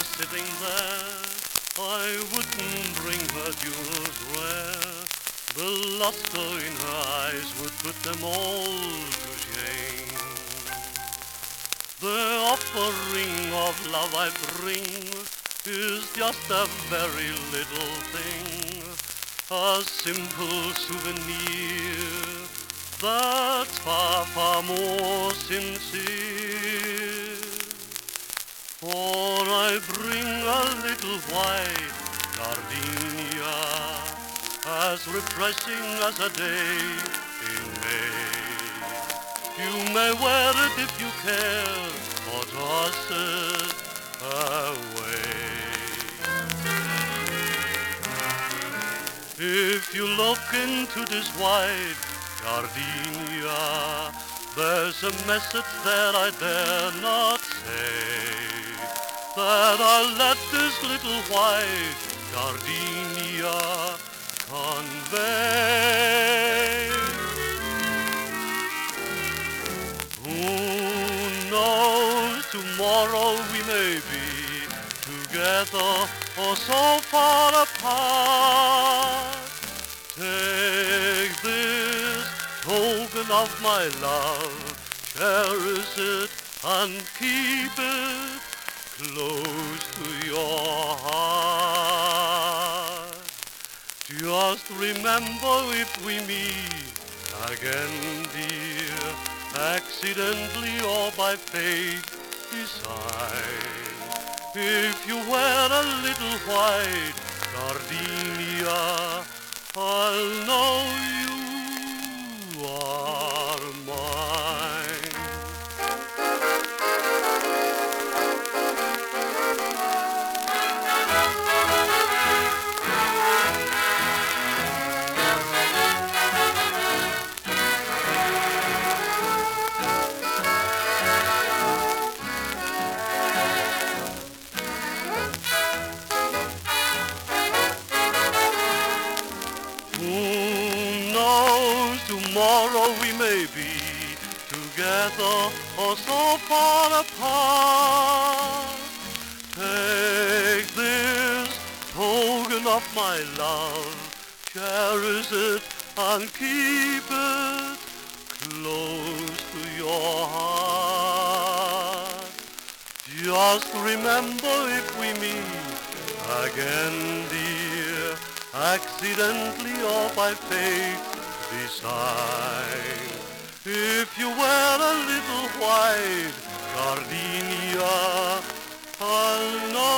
sitting there, I wouldn't bring her jewels rare. The luster in her eyes would put them all to shame. The offering of love I bring is just a very little thing, a simple souvenir that's far, far more sincere. For I bring a little white gardenia, as refreshing as a day in May. You may wear it if you care, or toss it away. If you look into this white gardenia, there's a message that I dare not say, that I'll let this little white gardenia convey. Who knows, tomorrow we may be together or so far apart. Take this token of my love, cherish it and keep it close to your heart. Just remember, if we meet again, dear, accidentally or by fate decide, if you wear a little white gardenia, I'll know you are mine. Who knows, tomorrow we may be together or so far apart. Take this token of my love, cherish it and keep it close to your heart. Just remember, if we meet again, dear, accidentally or by fate decide, if you wear a little white gardenia, I'll know